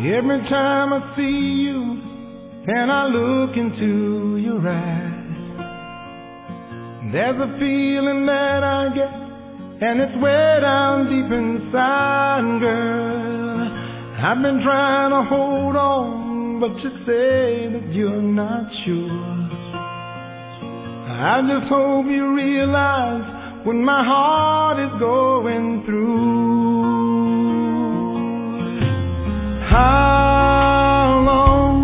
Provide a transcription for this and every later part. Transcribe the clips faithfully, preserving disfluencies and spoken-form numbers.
Every time I see you and I look into your eyes, there's a feeling that I get, and it's way down deep inside, girl. I've been trying to hold on, but you say that you're not sure. I just hope you realize what my heart is going through. How long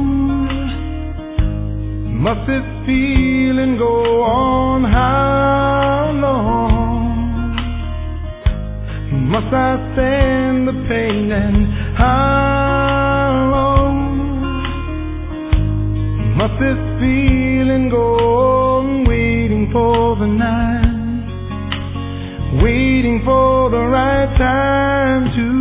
must this feeling go on? How long must I stand the pain? And how long must this feeling go on? Waiting for the night, waiting for the right time to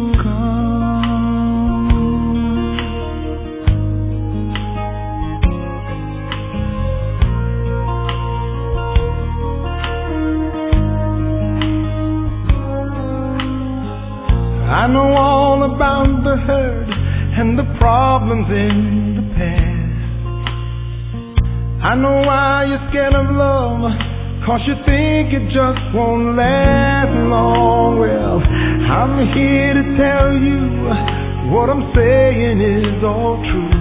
I know all about the hurt and the problems in the past. I know why you're scared of love, 'cause you think it just won't last long. Well, I'm here to tell you what I'm saying is all true.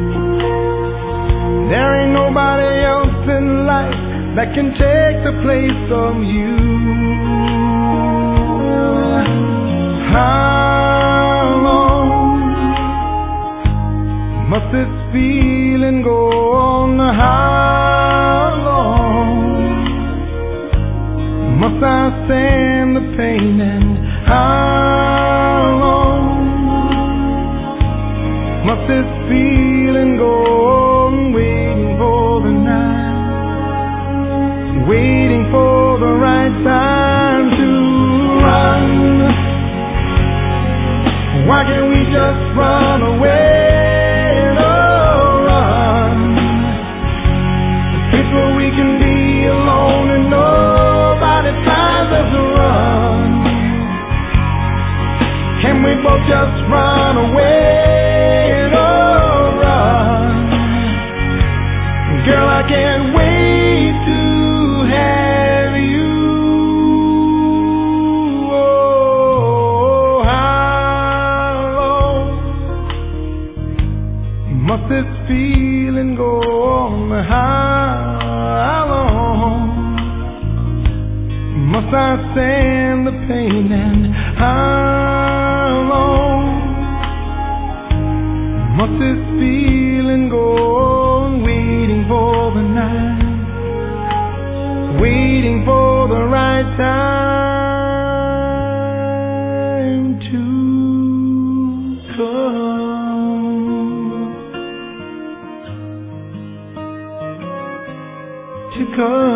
There ain't nobody else in life that can take the place of you. How long must this feeling go on? How long must I stand the pain? And how long must this feeling go on? Waiting for the night, waiting for the right time to run. Why can't we just run away? Oh, run. A place where we can be alone and nobody finds us to run. Can we both just run away? Oh, run. Girl, I can't wait to have you. Must this feeling go on? How long must I stand the pain? And how long must this feeling go on? Waiting for the night, waiting for the right time to come. To come.